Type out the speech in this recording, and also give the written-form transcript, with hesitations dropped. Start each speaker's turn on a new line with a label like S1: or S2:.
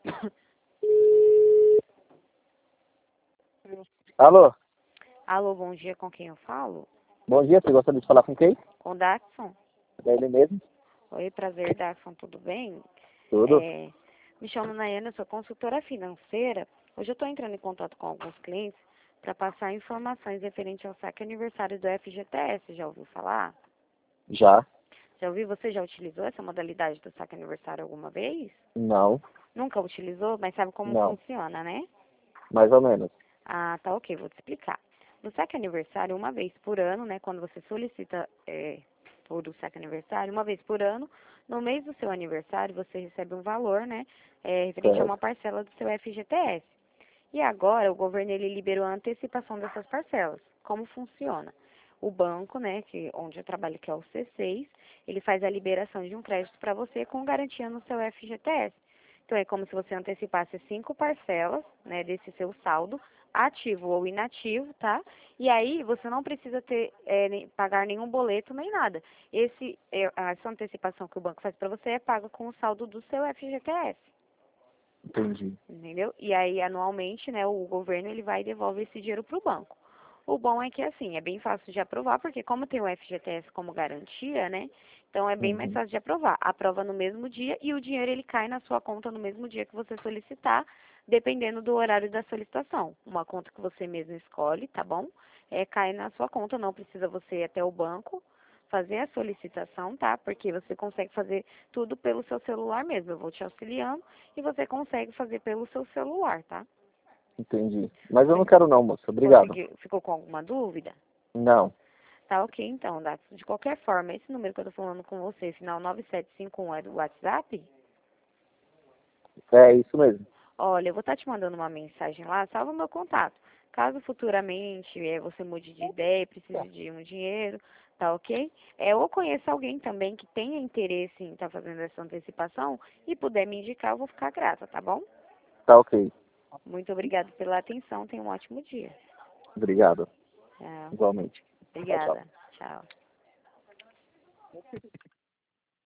S1: Alô?
S2: Alô, bom dia, com quem eu falo?
S1: Bom dia, você gostaria de falar com quem?
S2: Com o Daxon.
S1: É ele mesmo?
S2: Oi, prazer, Daxon, tudo bem?
S1: Tudo?
S2: Me chamo Nayana, sou consultora financeira. Hoje eu estou entrando em contato com alguns clientes para passar informações referentes ao saque aniversário do FGTS. Já ouviu falar?
S1: Já?
S2: Já ouviu? Você já utilizou essa modalidade do saque aniversário alguma vez?
S1: Não.
S2: Nunca utilizou, mas sabe como
S1: Não.
S2: funciona, né?
S1: Mais ou menos.
S2: Ah, tá ok, vou te explicar. No saque aniversário, uma vez por ano, né, quando você solicita por o saque aniversário, uma vez por ano, no mês do seu aniversário, você recebe um valor, né, referente a uma
S1: Certo.
S2: parcela do seu FGTS. E agora, o governo, ele liberou a antecipação dessas parcelas. Como funciona? O banco, né, onde eu trabalho, que é o C6, ele faz a liberação de um crédito para você com garantia no seu FGTS. Então, é como se você antecipasse 5 parcelas, né, desse seu saldo, ativo ou inativo, tá? E aí, você não precisa pagar nenhum boleto nem nada. Essa antecipação que o banco faz para você é paga com o saldo do seu FGTS.
S1: Entendi.
S2: Entendeu? E aí, anualmente, né, o governo, ele vai e devolve esse dinheiro para o banco. O bom é que, assim, é bem fácil de aprovar, porque como tem o FGTS como garantia, né, então é bem mais
S1: Uhum.
S2: fácil de aprovar. Aprova no mesmo dia e o dinheiro, ele cai na sua conta no mesmo dia que você solicitar, dependendo do horário da solicitação. Uma conta que você mesmo escolhe, tá bom? Cai na sua conta, não precisa você ir até o banco fazer a solicitação, tá? Porque você consegue fazer tudo pelo seu celular mesmo. Eu vou te auxiliando e você consegue fazer pelo seu celular, tá?
S1: Entendi. Mas eu não
S2: Você
S1: quero não, moço. Obrigado.
S2: ficou com alguma dúvida?
S1: Não.
S2: Tá ok, então, Dax. De qualquer forma, esse número que eu tô falando com você, final 9751, é do WhatsApp?
S1: É isso mesmo.
S2: Olha, eu vou estar te mandando uma mensagem lá, salva o meu contato. Caso futuramente você mude de ideia e precise de um dinheiro, tá ok? Ou conheça alguém também que tenha interesse em estar fazendo essa antecipação e puder me indicar, eu vou ficar grata, tá bom?
S1: Tá ok.
S2: Muito obrigada pela atenção, tenha um ótimo dia.
S1: Obrigado.
S2: Tchau.
S1: Igualmente. Tchau, tchau.
S2: Obrigada. Tchau.